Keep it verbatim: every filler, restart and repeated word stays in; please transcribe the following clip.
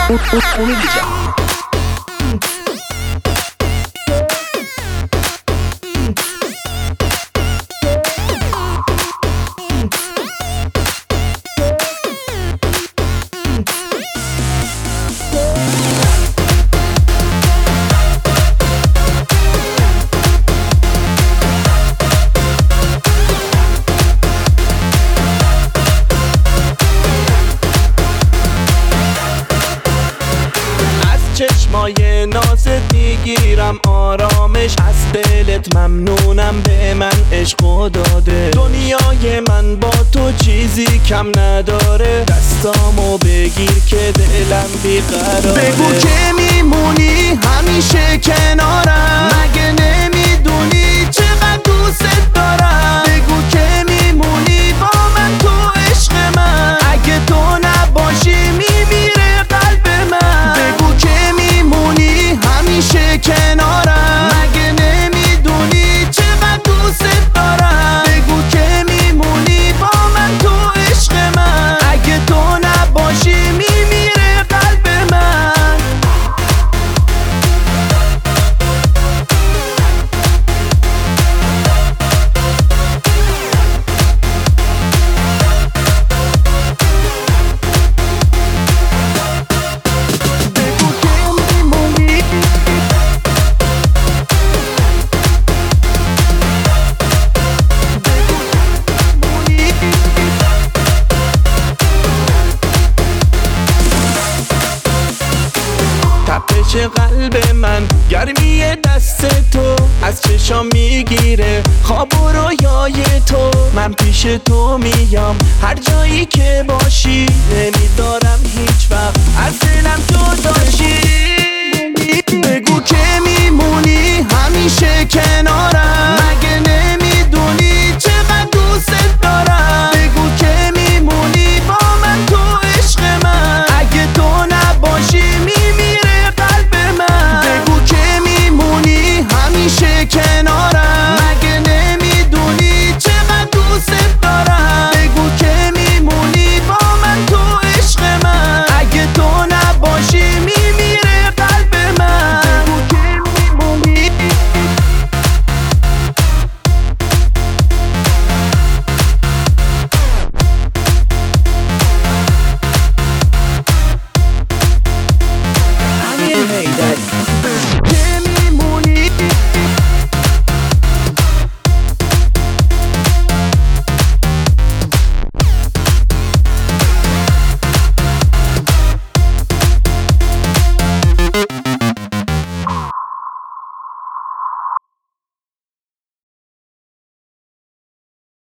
امید جان. چشمای نازت میگیرم آرامش، از دلت ممنونم به من عشقو داده. دنیای من با تو چیزی کم نداره، دستامو بگیر که دلم بیقراره. بگو که میمونی همیشه کنارم، مگه نمیدونی چقدر دوست دارم. بگو که میمونی با من تو عشق من، اگه تو نباشی میمیره قلب من. بگو که میمونی همیشه کنارم، مگه نمیدونی چقدر دوست دارم. بگو که میمونی با من تو عشق من، اگه تو نباشی میمیره قلب من. تپش قلب من گرمی دست تو، از چشام میگیره خواب و رویای تو. من پیش تو میام هر جایی که باشی، نمیدارم هیچ وقت از دلم جداشی. بگو که میمونی همیشه کنارم، مگه نمیدونی چقدر دوست دارم. بگو که میمونی با من تو عشق من، اگه تو نباشی میمیره قلب من. بگو که میمونی همیشه کنارم، مگه نمیدونی چقدر دوست دارم. بگو که میمونی با من تو عشق من، اگه تو نباشی میمیره قلب من. بگو که میمونی امیر حیدری.